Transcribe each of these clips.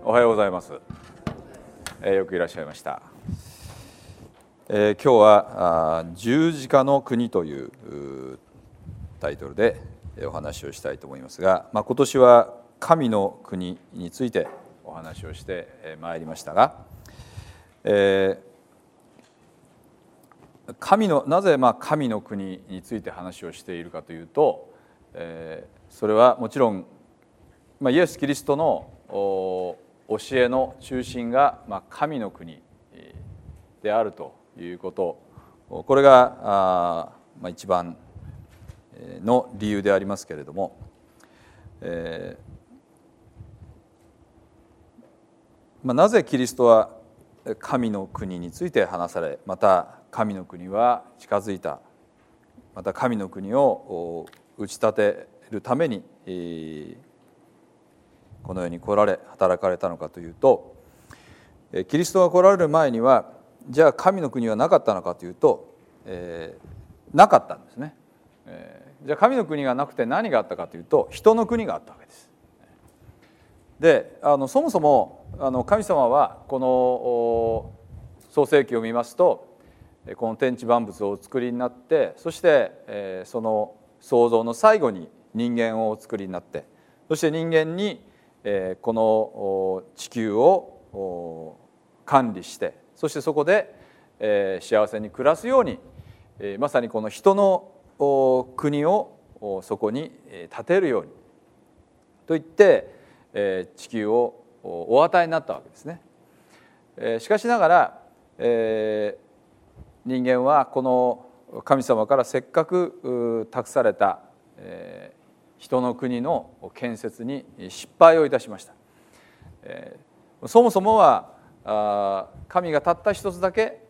おはようございます。よくいらっしゃいました。今日は十字架の国というタイトルでお話をしたいと思いますが、今年は神の国についてお話をしてまいりましたが、なぜ神の国について話をしているかというと、それはもちろんイエス・キリストの教えの中心が神の国であるということ、これが一番の理由でありますけれども、なぜキリストは神の国について話され、また神の国は近づいた、また神の国を打ち立てるためにこの世に来られ働かれたのかというと、キリストが来られる前にはじゃあ神の国はなかったのかというと、なかったんですね。じゃあ神の国がなくて何があったかというと、人の国があったわけです。で、そもそも神様はこの創世記を見ますと、この天地万物をお作りになって、そしてその創造の最後に人間をお作りになって、そして人間にこの地球を管理して、そしてそこで幸せに暮らすように、まさにこの人の国をそこに建てるようにと言って地球をお与えになったわけですね。しかしながら人間はこの神様からせっかく託された人の国の建設に失敗をいたしました。そもそもは神がたった一つだけ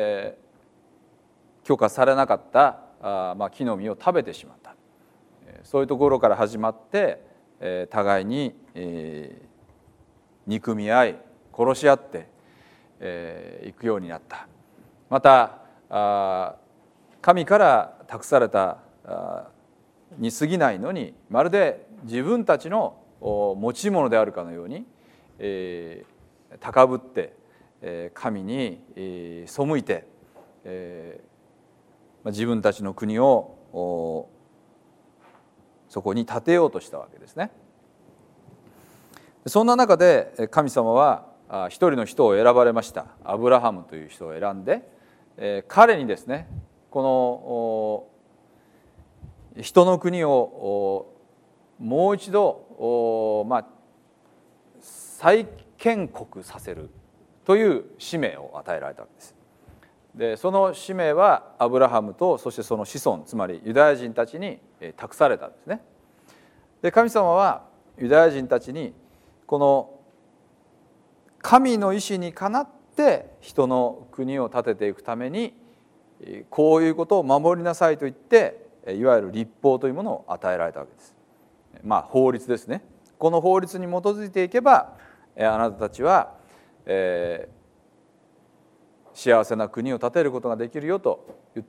許可されなかった木の実を食べてしまった、そういうところから始まって互いに憎み合い殺し合っていくようになった。また神から託されたに過ぎないのに、まるで自分たちの持ち物であるかのように高ぶって神に背いて自分たちの国をそこに建てようとしたわけですね。そんな中で神様は一人の人を選ばれました。アブラハムという人を選んで、彼にですね、この人の国をもう一度再建国させるという使命を与えられたわけです。で、その使命はアブラハムとそしてその子孫、つまりユダヤ人たちに託されたんですね。で、神様はユダヤ人たちにこの神の意志にかなって人の国を建てていくためにこういうことを守りなさいと言って、いわゆる律法というものを与えられたわけです。法律ですね。この法律に基づいていけばあなたたちは、幸せな国を建てることができるよと言って、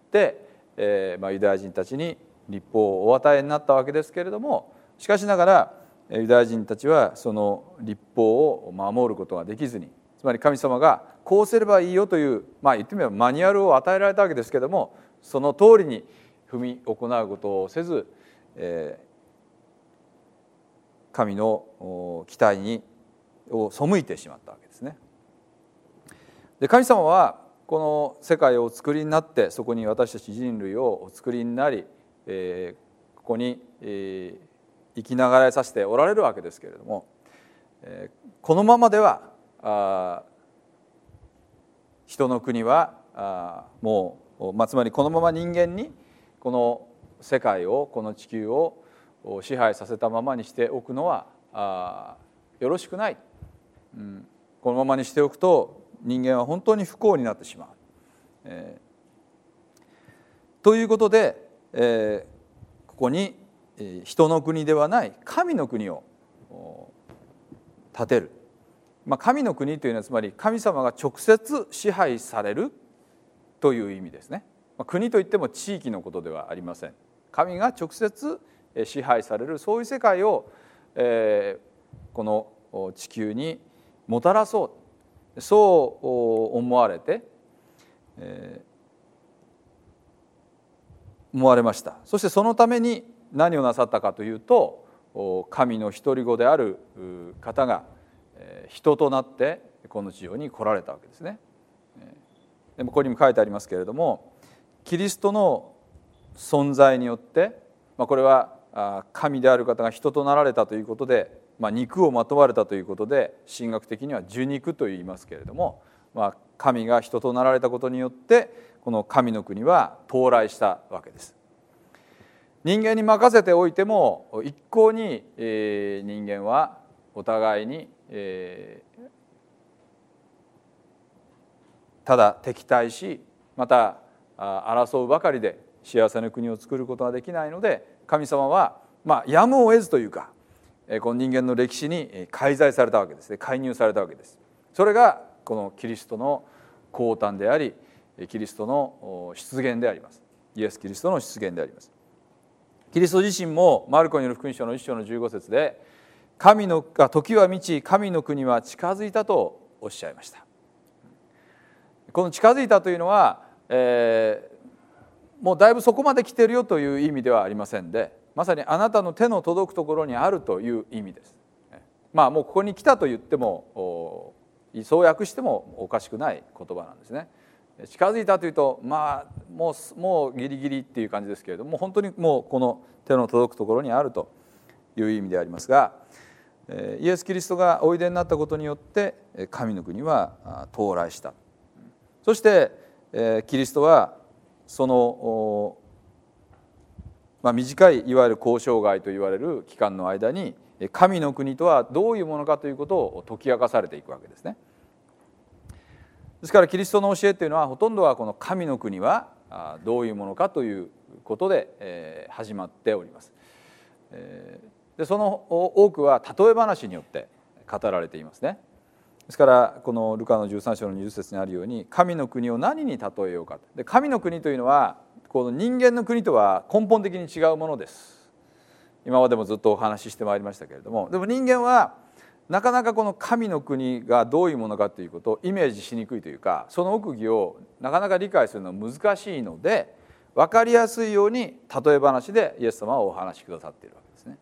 ユダヤ人たちに律法をお与えになったわけですけれども、しかしながらユダヤ人たちはその律法を守ることができずに、つまり神様がこうすればいいよという、言ってみればマニュアルを与えられたわけですけれども、その通りに踏み行うことをせず、神の期待を背いてしまったわけですね。で、神様はこの世界をお作りになって、そこに私たち人類をお作りになり、ここに生きながらえさせておられるわけですけれども、このままでは人の国はもう、つまりこのまま人間にこの世界を、この地球を支配させたままにしておくのはよろしくない、このままにしておくと人間は本当に不幸になってしまう、ということで、ここに人の国ではない神の国を建てる。神の国というのはつまり神様が直接支配されるという意味ですね。国といっても地域のことではありません。神が直接支配される、そういう世界をこの地球にもたらそう、そう思われて、思われました。そしてそのために何をなさったかというと、神の独り子である方が人となってこの地上に来られたわけですね。でもここにも書いてありますけれども、キリストの存在によって、これは神である方が人となられたということで、肉をまとわれたということで神学的には受肉と言いますけれども、神が人となられたことによってこの神の国は到来したわけです。人間に任せておいても一向に人間はお互いにただ敵対し、また争うばかりで幸せな国を作ることができないので、神様はやむを得ずというか、この人間の歴史に介在されたわけですね。介入されたわけです。それがこのキリストの降誕であり、キリストの出現であります。イエス・キリストの出現であります。キリスト自身もマルコによる福音書の1章の15節で、時は満ち神の国は近づいたとおっしゃいました。この近づいたというのは、もうだいぶそこまで来てるよという意味ではありませんで、まさにあなたの手の届くところにあるという意味です。もうここに来たと言っても、そう訳してもおかしくない言葉なんですね。近づいたというと、もうギリギリっていう感じですけれども、本当にもうこの手の届くところにあるという意味でありますが、イエス・キリストがおいでになったことによって神の国は到来した。そしてキリストはその短いいわゆる交渉外といわれる期間の間に、神の国とはどういうものかということを解き明かされていくわけですね。ですからキリストの教えというのは、ほとんどはこの神の国はどういうものかということで始まっております。でその多くは例え話によって語られていますね。ですからこのルカの13章の20節にあるように、神の国を何に例えようか。で神の国というのはこの人間の国とは根本的に違うものです。今までもずっとお話ししてまいりましたけれども、でも人間はなかなかこの神の国がどういうものかということをイメージしにくいというか、その奥義をなかなか理解するのは難しいので、分かりやすいように例え話でイエス様はお話しくださっているわけですね。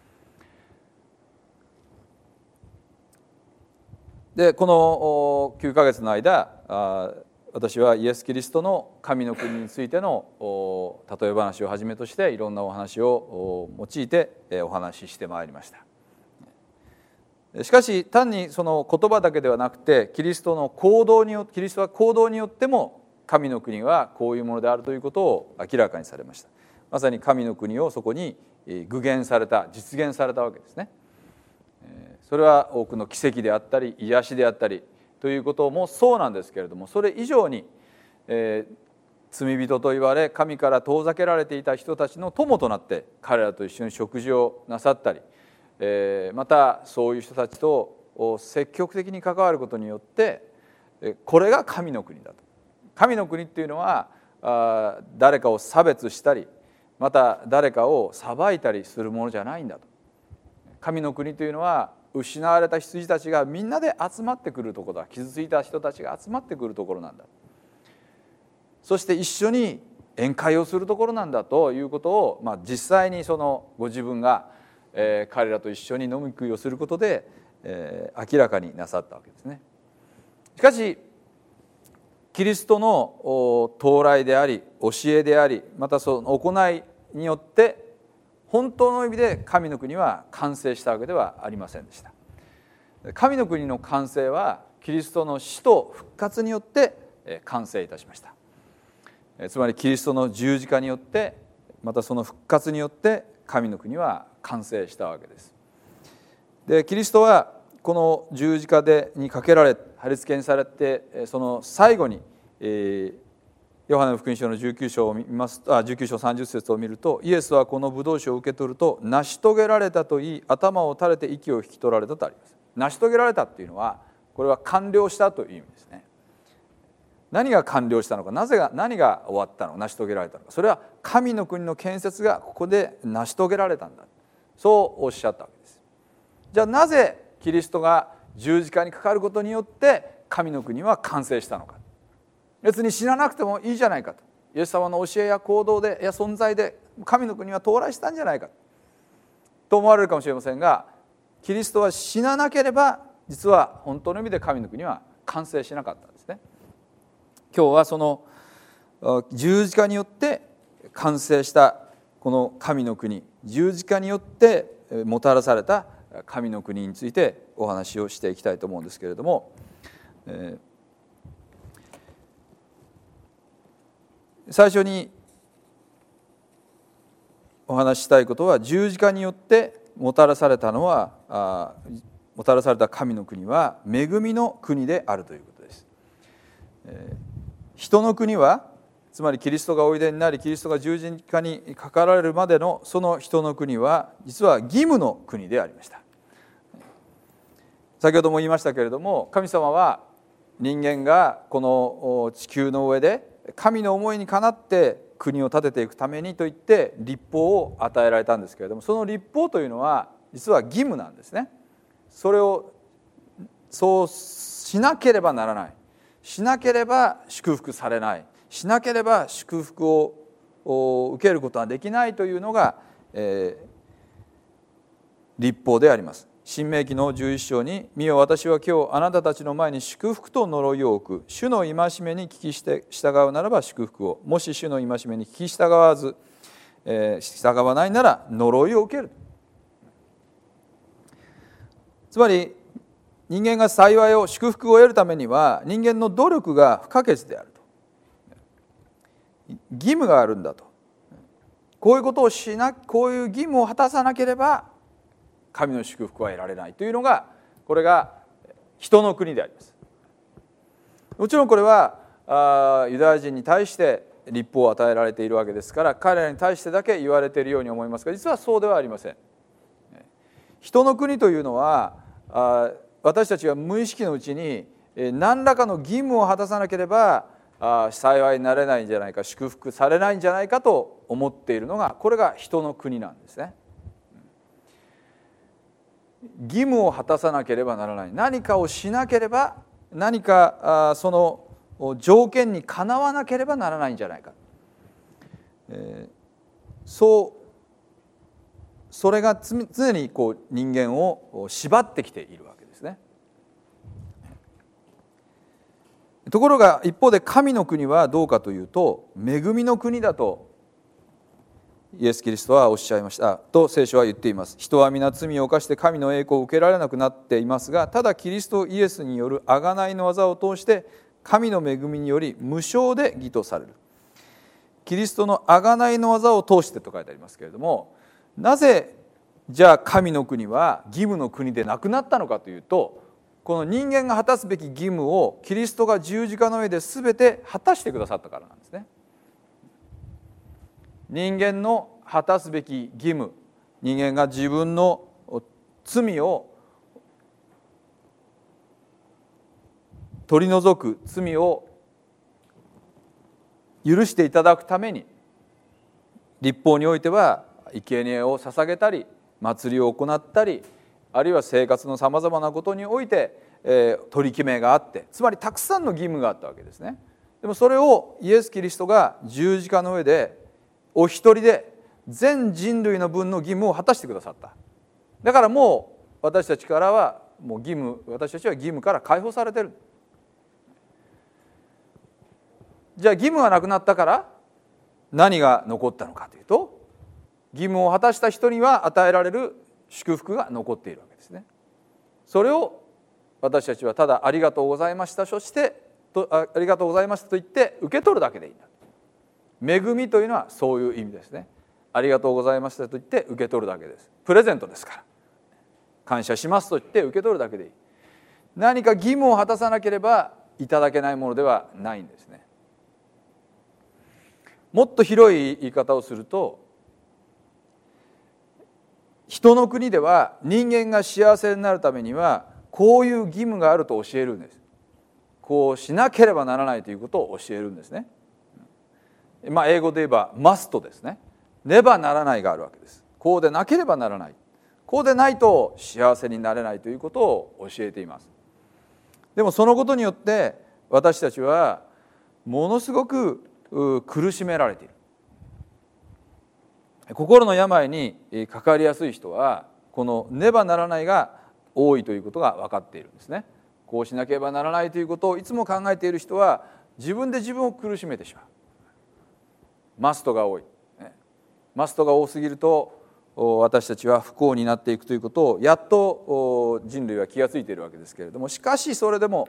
でこの9ヶ月の間、私はイエス・キリストの神の国についての例え話をはじめとしていろんなお話を用いてお話ししてまいりました。しかし単にその言葉だけではなくて、キリストは行動によっても神の国はこういうものであるということを明らかにされました。まさに神の国をそこに具現された、実現されたわけですね。それは多くの奇跡であったり癒しであったりということもそうなんですけれども、それ以上に、罪人と言われ神から遠ざけられていた人たちの友となって彼らと一緒に食事をなさったり、またそういう人たちと積極的に関わることによって、これが神の国だと。神の国っていうのは誰かを差別したり、また誰かを裁いたりするものじゃないんだと。神の国というのは失われた羊たちがみんなで集まってくるところだ。傷ついた人たちが集まってくるところなんだ。そして一緒に宴会をするところなんだということを、実際にそのご自分が彼らと一緒に飲み食いをすることで明らかになさったわけですね。しかしキリストの到来であり教えであり、またその行いによって本当の意味で神の国は完成したわけではありませんでした。神の国の完成はキリストの死と復活によって完成いたしました。つまりキリストの十字架によって、またその復活によって神の国は完成したわけです。でキリストはこの十字架にかけられ貼り付けにされて、その最後にヨハネの福音書の19章を見ます19章30節を見ると、イエスはこのブドウ酒を受け取ると成し遂げられたと言い、頭を垂れて息を引き取られたとあります。成し遂げられたっていうのは、これは完了したという意味ですね。何が完了したのか、何が終わったのか、成し遂げられたのか、それは神の国の建設がここで成し遂げられたんだ、そうおっしゃったわけです。じゃあなぜキリストが十字架にかかることによって神の国は完成したのか。別に死ななくてもいいじゃないかと。イエス様の教えや行動で存在で神の国は到来したんじゃないかと思われるかもしれませんが、キリストは死ななければ実は本当の意味で神の国は完成しなかったんですね。今日はその十字架によって完成したこの神の国、十字架によってもたらされた神の国についてお話をしていきたいと思うんですけれども、最初にお話ししたいことは、十字架によってもたらされたのはもたらされた神の国は恵みの国であるということです。人の国は、つまりキリストがおいでになりキリストが十字架にかかられるまでのその人の国は実は義務の国でありました。先ほども言いましたけれども、神様は人間がこの地球の上で神の思いにかなって国を建てていくためにといって律法を与えられたんですけれども、その律法というのは実は義務なんですね。それをそうしなければならない、しなければ祝福されない、しなければ祝福を受けることはできないというのが、律法であります。申命記の11章に、見よ私は今日あなたたちの前に祝福と呪いを置く。主の戒めに聞きして従うならば祝福を、もし主の戒めに聞き従わず、従わないなら呪いを受ける。つまり人間が幸いを祝福を得るためには人間の努力が不可欠であると、義務があるんだと。こういうことをこういう義務を果たさなければ神の祝福は得られないというのが、これが人の国であります。もちろんこれはユダヤ人に対して律法を与えられているわけですから、彼らに対してだけ言われているように思いますが、実はそうではありません。人の国というのは私たちが無意識のうちに何らかの義務を果たさなければ幸いになれないんじゃないか、祝福されないんじゃないかと思っているのが、これが人の国なんですね。義務を果たさなければならない、何かをしなければ、何かその条件にかなわなければならないんじゃないか、それが常に人間を縛ってきているわけですね。ところが一方で神の国はどうかというと、恵みの国だとイエス・キリストはおっしゃいましたと聖書は言っています。人は皆罪を犯して神の栄光を受けられなくなっていますが、ただキリストイエスによる贖いの技を通して神の恵みにより無償で義とされる。キリストの贖いの技を通してと書いてありますけれども、なぜじゃあ神の国は義務の国でなくなったのかというと、この人間が果たすべき義務をキリストが十字架の上で全て果たしてくださったからなんですね。人間の果たすべき義務、人間が自分の罪を取り除く、罪を許していただくために、律法においては生贄を捧げたり祭りを行ったり、あるいは生活のさまざまなことにおいて、取り決めがあって、つまりたくさんの義務があったわけですね。でもそれをイエス・キリストが十字架の上でお一人で全人類の分の義務を果たしてくださった。だからもう私たちからはもう私たちは義務から解放されている。じゃあ義務がなくなったから何が残ったのかというと、義務を果たした人には与えられる祝福が残っているわけですね。それを私たちはただありがとうございました、そしてありがとうございましたと言って受け取るだけでいいんだ。恵みというのはそういう意味ですね。ありがとうございましたと言って受け取るだけです。プレゼントですから、感謝しますと言って受け取るだけでいい。何か義務を果たさなければいただけないものではないんですね。もっと広い言い方をすると、人の国では人間が幸せになるためにはこういう義務があると教えるんです。こうしなければならないということを教えるんですね。英語で言えばマストですね。ねばならないがあるわけです。こうでなければならない。 こうでないと幸せになれないということを教えています。でもそのことによって私たちはものすごく苦しめられている。心の病にかかりやすい人はこのねばならないが多いということが分かっているんですね。こうしなければならないということをいつも考えている人は自分で自分を苦しめてしまう。マストが多い。マストが多すぎると私たちは不幸になっていくということをやっと人類は気がついているわけですけれども、しかしそれでも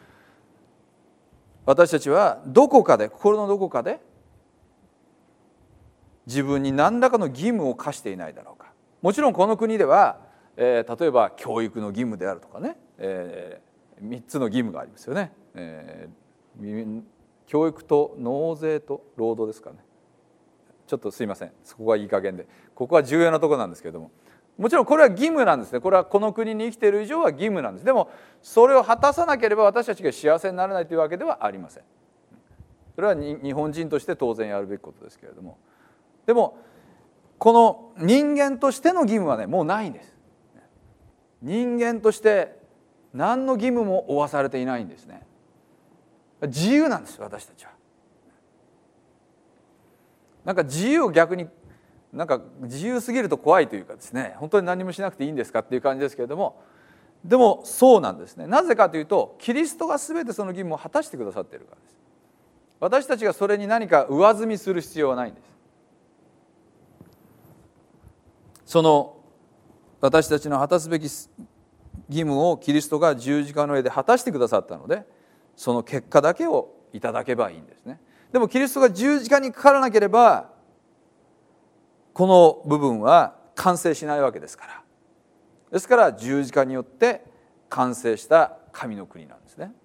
私たちはどこかで、心のどこかで自分に何らかの義務を課していないだろうか。もちろんこの国では、例えば教育の義務であるとかね、3つの義務がありますよね。教育と納税と労働ですかね。ちょっとすいません、そこがいい加減で、ここは重要なところなんですけれども、もちろんこれは義務なんですね。これはこの国に生きている以上は義務なんです。でもそれを果たさなければ私たちが幸せにならないというわけではありません。それは日本人として当然やるべきことですけれども、でもこの人間としての義務はね、もうないんです。人間として何の義務も負わされていないんですね。自由なんです、私たちは。なんか自由を逆になんか自由すぎると怖いというかですね、本当に何もしなくていいんですかっていう感じですけれども、でもそうなんですね。なぜかというとキリストが全てその義務を果たしてくださっているからです。私たちがそれに何か上積みする必要はないんです。その私たちの果たすべき義務をキリストが十字架の上で果たしてくださったので、その結果だけをいただけばいいんですね。でもキリストが十字架にかからなければこの部分は完成しないわけですから。ですから十字架によって完成した神の国なんですね。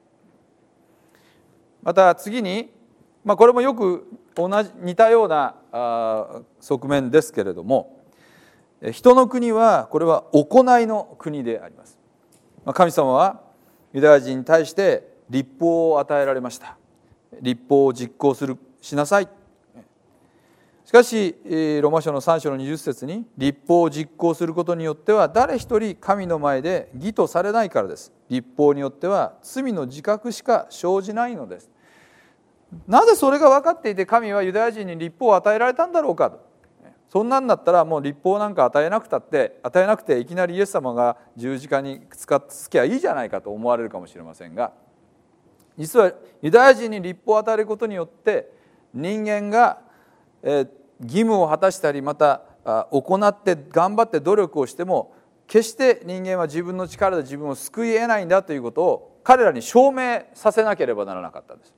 また次に、これもよく似たような側面ですけれども、人の国はこれは行いの国であります。神様はユダヤ人に対して律法を与えられました。律法を実行しなさい。しかしローマ書の3章の20節に、律法を実行することによっては誰一人神の前で義とされないからです。律法によっては罪の自覚しか生じないのです。なぜそれが分かっていて神はユダヤ人に律法を与えられたんだろうかと。そんなんだったらもう律法なんか与えなくていきなりイエス様が十字架につけばいいじゃないかと思われるかもしれませんが、実はユダヤ人に律法を与えることによって人間が義務を果たしたり、また行って頑張って努力をしても決して人間は自分の力で自分を救い得ないんだということを彼らに証明させなければならなかったんです。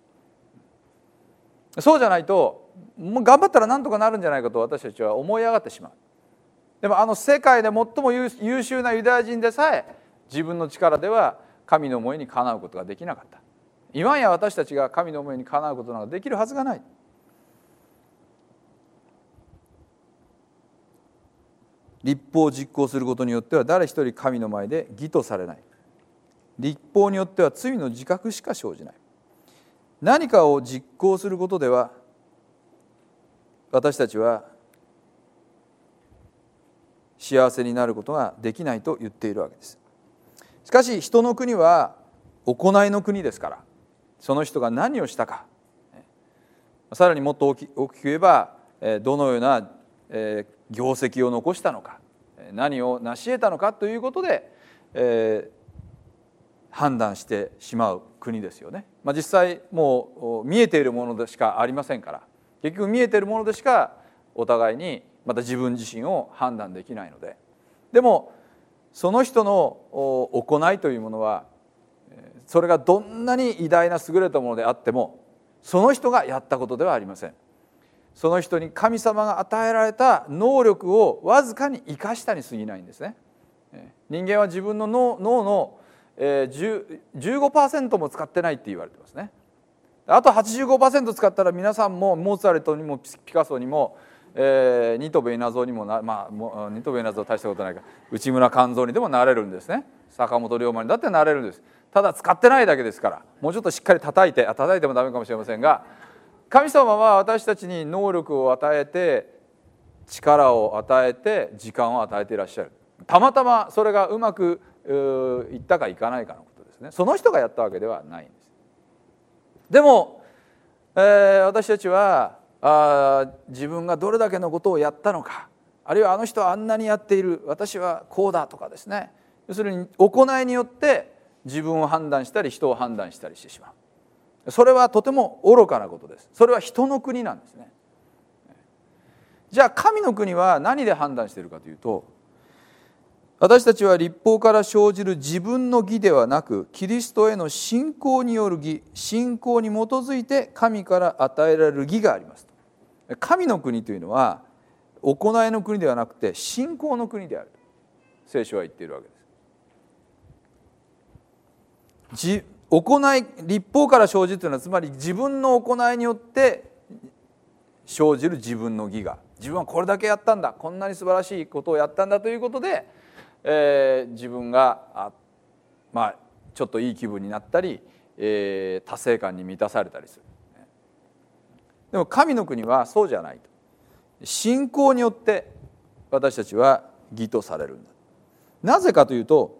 そうじゃないともう頑張ったらなんとかなるんじゃないかと私たちは思い上がってしまう。でも世界で最も優秀なユダヤ人でさえ自分の力では神の思いにかなうことができなかった。今や私たちが神の思いにかなうことなどできるはずがない。律法を実行することによっては誰一人神の前で義とされない。律法によっては罪の自覚しか生じない。何かを実行することでは私たちは幸せになることができないと言っているわけです。しかし人の国は行いの国ですから、その人が何をしたか、さらにもっと大きく言えばどのような業績を残したのか、何を成し得たのかということで、判断してしまう国ですよね。実際もう見えているものでしかありませんから、結局見えているものでしかお互いにまた自分自身を判断できないので、でもその人の行いというものはそれがどんなに偉大な優れたものであってもその人がやったことではありません。その人に神様が与えられた能力をわずかに生かしたに過ぎないんですね。人間は自分の脳の15% も使ってないって言われてますね。あと 85% 使ったら皆さんもモーツァルトにもピカソにも新渡戸稲造にも新渡戸稲造は大したことないか、内村勘三にでもなれるんですね。坂本龍馬にだってなれるんです。ただ使ってないだけですから、もうちょっとしっかり叩いてもダメかもしれませんが、神様は私たちに能力を与えて力を与えて時間を与えていらっしゃる。 たまたまそれがうまくいったかいかないかのことですね。その人がやったわけではないんです。でも、私たちは自分がどれだけのことをやったのか、あるいはあの人はあんなにやっている、私はこうだとかですね、要するに行いによって自分を判断したり人を判断したりしてしまう。それはとても愚かなことです。それは人の国なんですね。じゃあ神の国は何で判断しているかというと、私たちは律法から生じる自分の義ではなく、キリストへの信仰による義、信仰に基づいて神から与えられる義があります。神の国というのは行いの国ではなくて信仰の国であると聖書は言っているわけです。行い、律法から生じるというのはつまり自分の行いによって生じる自分の義が、自分はこれだけやったんだ、こんなに素晴らしいことをやったんだということで、自分がちょっといい気分になったり、達成感に満たされたりする。でも神の国はそうじゃないと。信仰によって私たちは義とされるんだ。なぜかというと、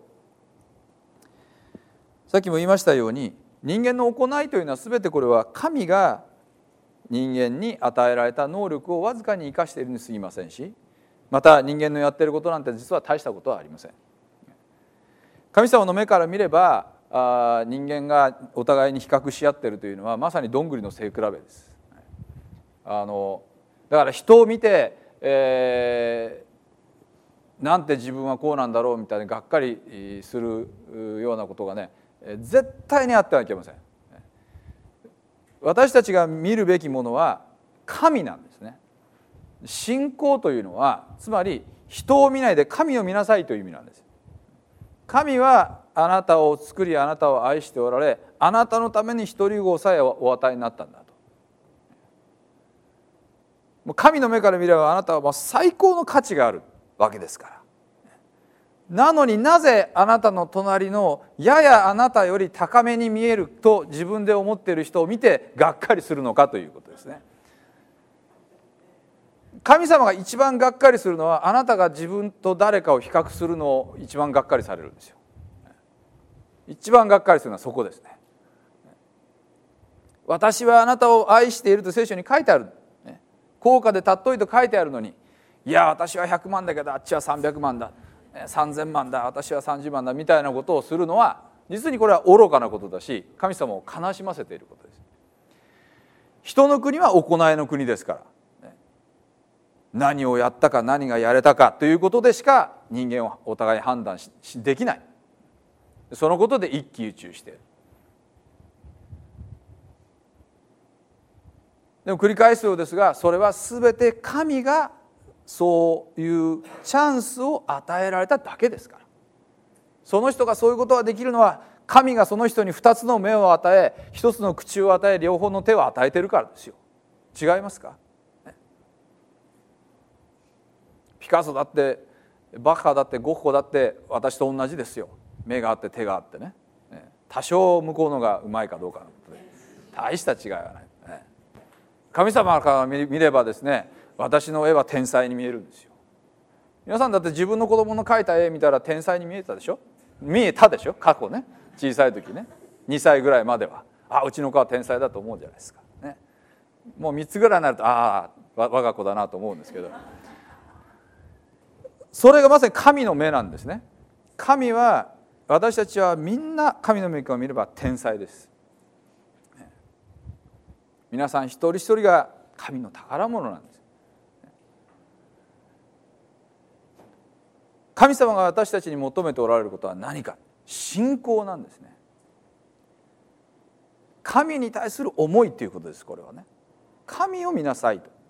さっきも言いましたように、人間の行いというのは全てこれは神が人間に与えられた能力をわずかに生かしているに過ぎませんし、また人間のやっていることなんて実は大したことはありません。神様の目から見れば人間がお互いに比較し合っているというのはまさにどんぐりの背比べです。だから人を見て、なんて自分はこうなんだろうみたいにがっかりするようなことがね、絶対にあってはいけません。私たちが見るべきものは神なんですね。信仰というのはつまり人を見ないで神を見なさいという意味なんです。神はあなたを作りあなたを愛しておられ、あなたのために一人子さえお与えになったんだと。神の目から見ればあなたは最高の価値があるわけですから。なのになぜあなたの隣のややあなたより高めに見えると自分で思っている人を見てがっかりするのかということですね。神様が一番がっかりするのはあなたが自分と誰かを比較するのを一番がっかりされるんですよ。一番がっかりするのはそこですね。私はあなたを愛していると聖書に書いてある。高価で尊いと書いてあるのに、いや私は100万だけどあっちは300万だ、3000万だ、私は30万だみたいなことをするのは実にこれは愚かなことだし、神様を悲しませていることです。人の国は行いの国ですから、何をやったか何がやれたかということでしか人間をお互い判断できない。そのことで一喜一憂している。でも繰り返すようですが、それは全て神がそういうチャンスを与えられただけですから。その人がそういうことができるのは神がその人に2つの目を与え、1つの口を与え、両方の手を与えているからですよ。違いますか？ピカソだってバッハだってゴッホだって私と同じですよ。目があって手があってね。多少向こうのがうまいかどうかのことで大した違いはない。神様から見ればですね、私の絵は天才に見えるんですよ。皆さんだって自分の子供の描いた絵見たら天才に見えたでしょ。見えたでしょ。過去ね、小さい時ね、2歳ぐらいまではうちの子は天才だと思うじゃないですか、ね、もう3つぐらいになると我が子だなと思うんですけど、それがまさに神の目なんですね。神は、私たちはみんな神の目から見れば天才です。皆さん一人一人が神の宝物なんです。神様が私たちに求めておられることは何か、信仰なんですね。神に対する思いということです。これはね、神を見なさいと。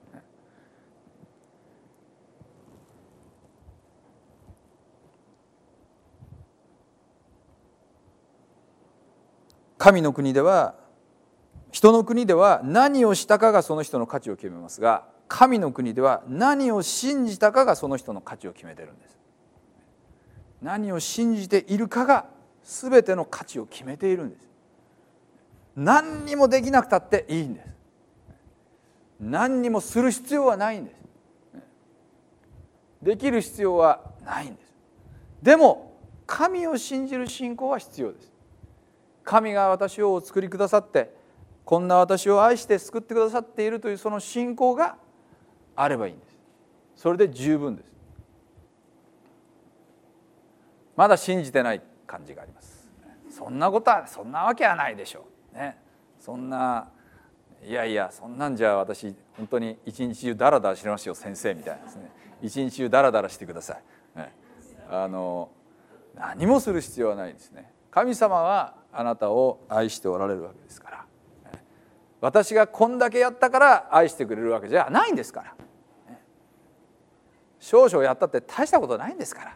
神の国では、人の国では何をしたかがその人の価値を決めますが、神の国では何を信じたかがその人の価値を決めているんです。何を信じているかが全ての価値を決めているんです。何にもできなくたっていいんです。何にもする必要はないんです。できる必要はないんです。 でも神を信じる信仰は必要です。神が私をお作りくださって、こんな私を愛して救ってくださっているというその信仰があればいいんです。それで十分です。まだ信じてない感じがあります。そんなことは、そんなわけはないでしょう、ね、そんな、いやいや、そんなんじゃ私本当に一日中ダラダラしてますよ先生みたいなですね。一日中ダラダラしてください、ね、何もする必要はないですね。神様はあなたを愛しておられるわけですから、私がこんだけやったから愛してくれるわけじゃないんですから、少々やったって大したことないんですから、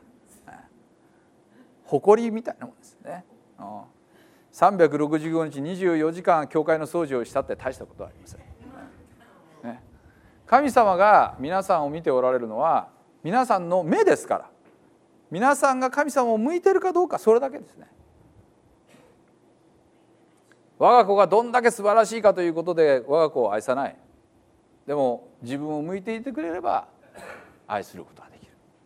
誇りみたいなもんですね。365日24時間教会の掃除をしたって大したことはありません。神様が皆さんを見ておられるのは皆さんの目ですから、皆さんが神様を向いているかどうか、それだけですね。我が子がどんだけ素晴らしいかということで我が子を愛さない。でも自分を向いていてくれれば愛することができ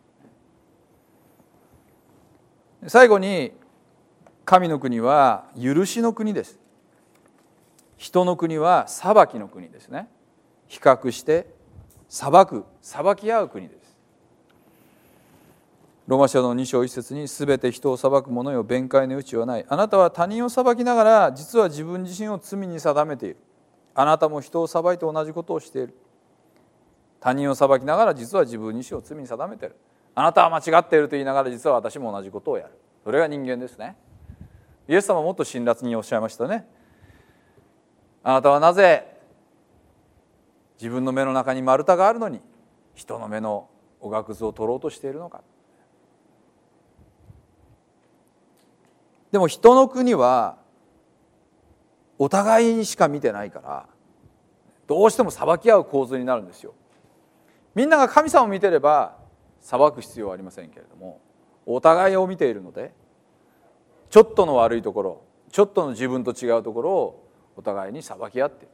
る。最後に、神の国は許しの国です。人の国は裁きの国ですね。比較して裁き合う国です。ローマ書の2章1節に、すべて人を裁く者よ、弁解の余地はない。あなたは他人を裁きながら実は自分自身を罪に定めている。あなたも人を裁いて同じことをしている。他人を裁きながら実は自分自身を罪に定めている。あなたは間違っていると言いながら実は私も同じことをやる。それが人間ですね。イエス様はもっと辛辣におっしゃいましたね。あなたはなぜ自分の目の中に丸太があるのに人の目のおがくずを取ろうとしているのか。でも人の国はお互いにしか見てないから、どうしても裁き合う構図になるんですよ。みんなが神様を見てれば裁く必要はありませんけれども、お互いを見ているので、ちょっとの悪いところ、ちょっとの自分と違うところをお互いに裁き合っている。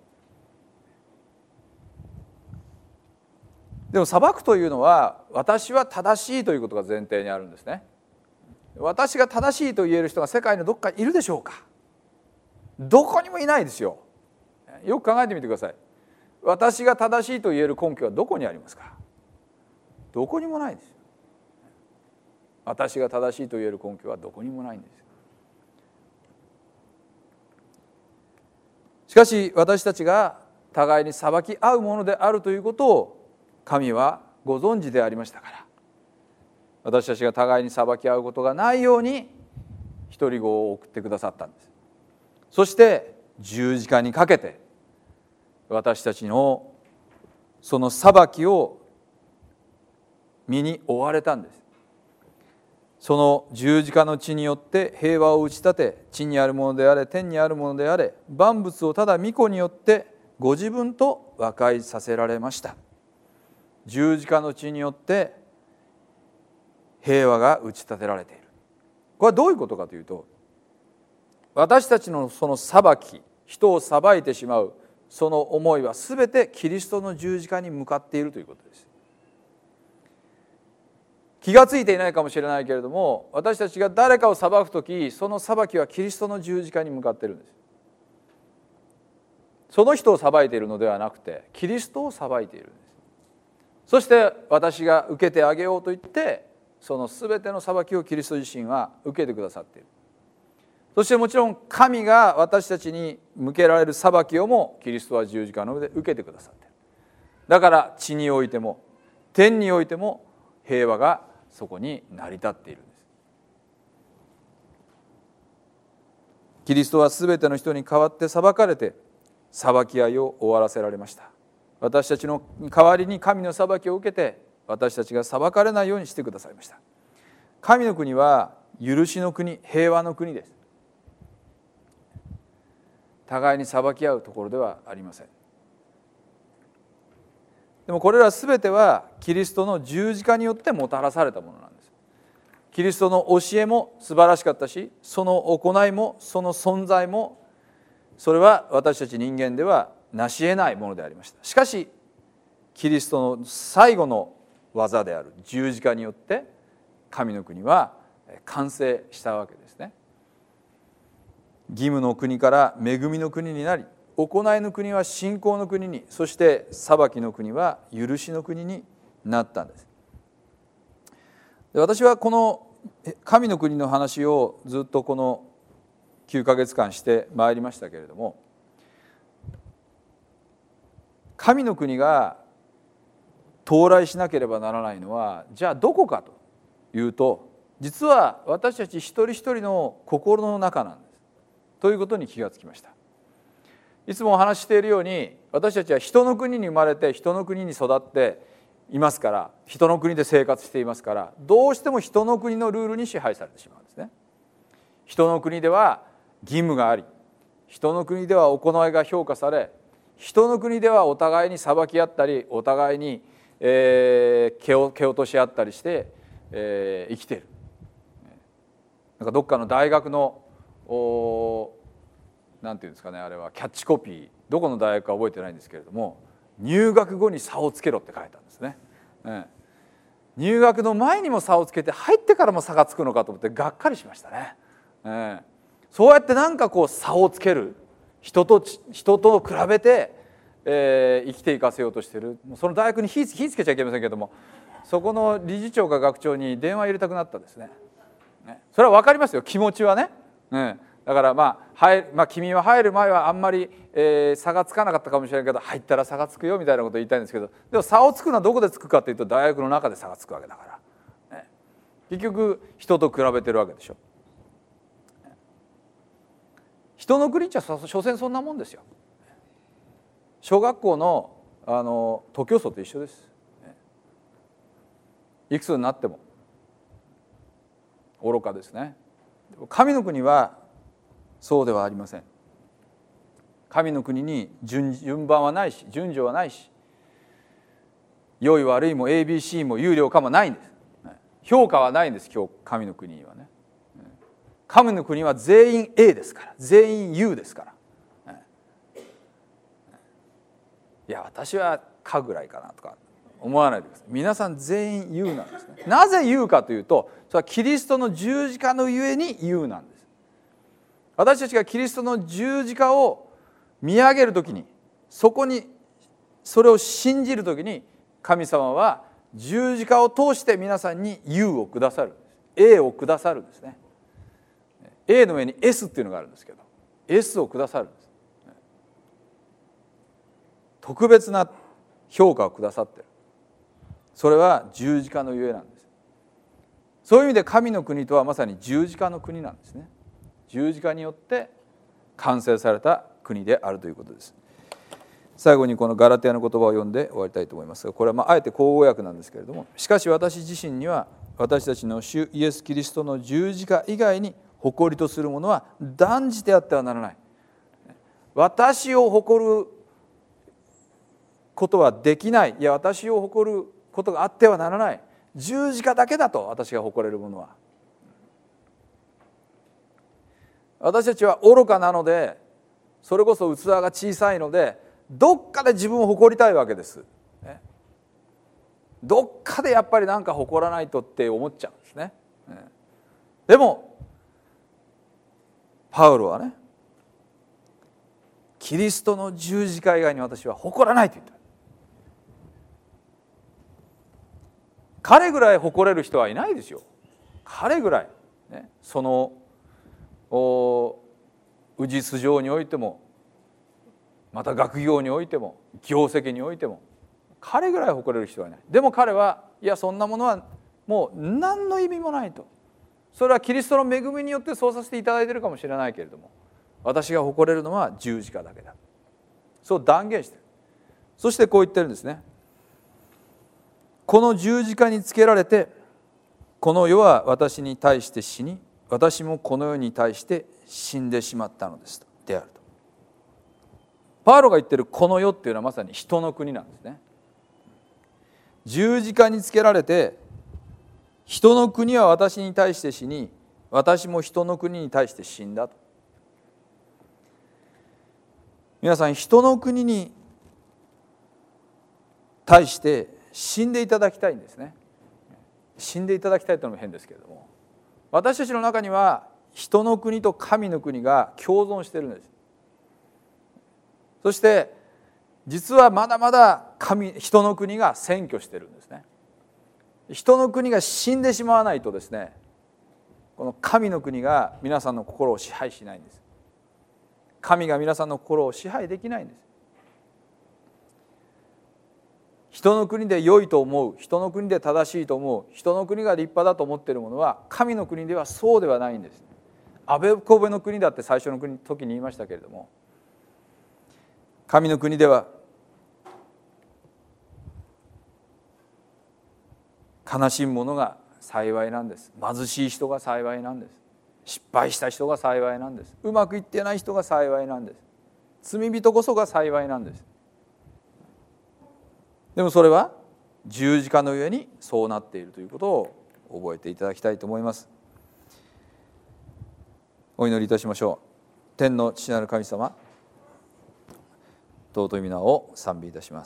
でも裁くというのは、私は正しいということが前提にあるんですね。私が正しいと言える人が世界のどこかいるでしょうか。どこにもいないですよ。よく考えてみてください。私が正しいと言える根拠はどこにありますか。どこにもないです。私が正しいと言える根拠はどこにもないんです。しかし私たちが互いに裁き合うものであるということを神はご存知でありましたから、私たちが互いに裁き合うことがないように一人子を送ってくださったんです。そして十字架にかけて私たちのその裁きを身に負われたんです。その十字架の血によって平和を打ち立て、地にあるものであれ天にあるものであれ、万物をただ御子によってご自分と和解させられました。十字架の血によって平和が打ち立てられている。これはどういうことかというと、私たちのその裁き、人を裁いてしまうその思いは全てキリストの十字架に向かっているということです。気がついていないかもしれないけれども、私たちが誰かを裁くとき、その裁きはキリストの十字架に向かっているんです。その人を裁いているのではなくて、キリストを裁いているんです。そして私が受けてあげようと言って、その全ての裁きをキリスト自身は受けてくださっている。そしてもちろん神が私たちに向けられる裁きをもキリストは十字架の上で受けてくださっている。だから地においても天においても平和がそこに成り立っているんです。キリストは全ての人に代わって裁かれて裁き合いを終わらせられました。私たちの代わりに神の裁きを受けて、私たちが裁かれないようにしてくださいました。神の国は許しの国、平和の国です。互いに裁き合うところではありません。でもこれらすべてはキリストの十字架によってもたらされたものなんです。キリストの教えも素晴らしかったし、その行いもその存在も、それは私たち人間では成し得ないものでありました。しかしキリストの最後の技である十字架によって神の国は完成したわけですね。義務の国から恵みの国になり、行いの国は信仰の国に、そして裁きの国は許しの国になったんです。で、私はこの神の国の話をずっとこの9ヶ月間してまいりましたけれども、神の国が到来しなければならないのはじゃあどこかというと、実は私たち一人一人の心の中なんですということに気がつきました。いつもお話ししているように、私たちは人の国に生まれて人の国に育っていますから、人の国で生活していますから、どうしても人の国のルールに支配されてしまうんですね。人の国では義務があり、人の国では行いが評価され、人の国ではお互いに裁き合ったり、お互いに蹴落とし合ったりして、生きている。なんかどっかの大学のなんていうんですかね、あれはキャッチコピー、どこの大学か覚えてないんですけれども、入学後に差をつけろって書いたんですね。入学の前にも差をつけて、入ってからも差がつくのかと思ってがっかりしましたね。そうやってなんかこう差をつける、人と比べて、生きていかせようとしている、その大学に火つけちゃいけませんけれども、そこの理事長か学長に電話入れたくなったですね。それは分かりますよ、気持ちはね。だから君は入る前はあんまり、差がつかなかったかもしれないけど、入ったら差がつくよみたいなことを言いたいんですけど、でも差をつくのはどこでつくかというと、大学の中で差がつくわけだから、結局人と比べてるわけでしょ。人の国っちゃ所詮そんなもんですよ。小学校の徒競走と一緒です。いくつになっても愚かですね。神の国はそうではありません。神の国に順番はないし、順序はないし、良い悪いも ABC も有料化もないんです。評価はないんです。今日神の国にはね。神の国は全員 A ですから、全員 U ですから。いや私はかぐらいかなとか思わないでください。皆さん全員 U なんですね。なぜ U かというと、それはキリストの十字架のゆえに U なんです。私たちがキリストの十字架を見上げるときに、それを信じるときに、神様は十字架を通して皆さんに U をくださるんです。 A をくださるんですね。 A の上に S っていうのがあるんですけど、 S をくださるんです。特別な評価をくださっている。それは十字架のゆえなんです。そういう意味で神の国とはまさに十字架の国なんですね。十字架によって完成された国であるということです。最後にこのガラテヤの言葉を読んで終わりたいと思いますが、これはあえて口語訳なんですけれども、しかし私自身には私たちの主イエス・キリストの十字架以外に誇りとするものは断じてあってはならない。私を誇ることはできない。いや私を誇ることがあってはならない。十字架だけだと、私が誇れるものは。私たちは愚かなので、それこそ器が小さいので、どっかで自分を誇りたいわけです。どっかでやっぱりなんか誇らないとって思っちゃうんですね。でもパウロはね、キリストの十字架以外に私は誇らないと言った。彼ぐらい誇れる人はいないですよ。彼ぐらい、ね、その氏素性においても、また学業においても、業績においても、彼ぐらい誇れる人はいない。でも彼はいやそんなものはもう何の意味もないと。それはキリストの恵みによってそうさせていただいているかもしれないけれども、私が誇れるのは十字架だけだ、そう断言している。そしてこう言ってるんですね。この十字架につけられて、この世は私に対して死に、私もこの世に対して死んでしまったのですであると。パウロが言ってるこの世っていうのはまさに人の国なんですね。十字架につけられて、人の国は私に対して死に、私も人の国に対して死んだと。皆さん、人の国に対して死んでいただきたいんですね。死んでいただきたいというのも変ですけれども、 私たちの中には人の国と神の国が共存しているんです。そして実はまだまだ人の国が占拠しているんですね。人の国が死んでしまわないとですね、この神の国が皆さんの心を支配しないんです。神が皆さんの心を支配できないんです。人の国で良いと思う、人の国で正しいと思う、人の国が立派だと思っているものは神の国ではそうではないんです。あべこべの国だって最初の時に言いましたけれども、神の国では悲しむ者が幸いなんです。貧しい人が幸いなんです。失敗した人が幸いなんです。うまくいってない人が幸いなんです。罪人こそが幸いなんです。でもそれは十字架の上にそうなっているということを覚えていただきたいと思います。お祈りいたしましょう。天の父なる神様、尊い皆を賛美いたします。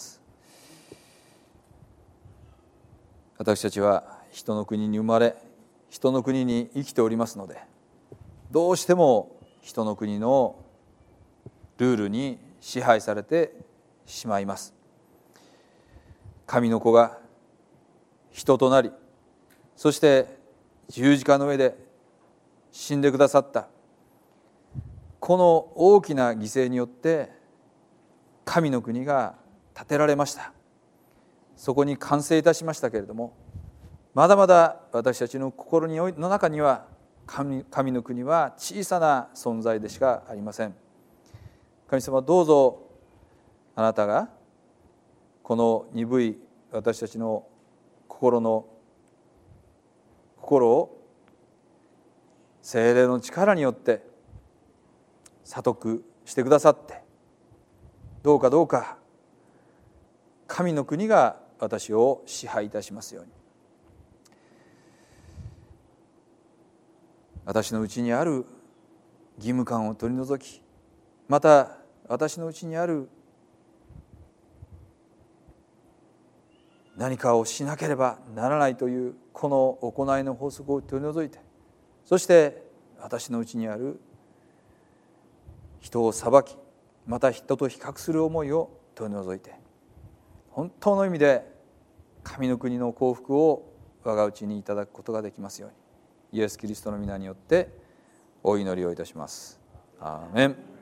私たちは人の国に生まれ、人の国に生きておりますので、どうしても人の国のルールに支配されてしまいます。神の子が人となり、そして十字架の上で死んでくださったこの大きな犠牲によって神の国が建てられました。そこに完成いたしましたけれども、まだまだ私たちの心の中には神の国は小さな存在でしかありません。神様、どうぞあなたがこの鈍い私たちの心を聖霊の力によって悟くしてくださって、どうか神の国が私を支配いたしますように。私のうちにある義務感を取り除き、また私のうちにある何かをしなければならないというこの行いの法則を取り除いて、そして私のうちにある人を裁き、また人と比較する思いを取り除いて、本当の意味で神の国の幸福を我がうちにいただくことができますように、イエス・キリストの皆によってお祈りをいたします。アーメン。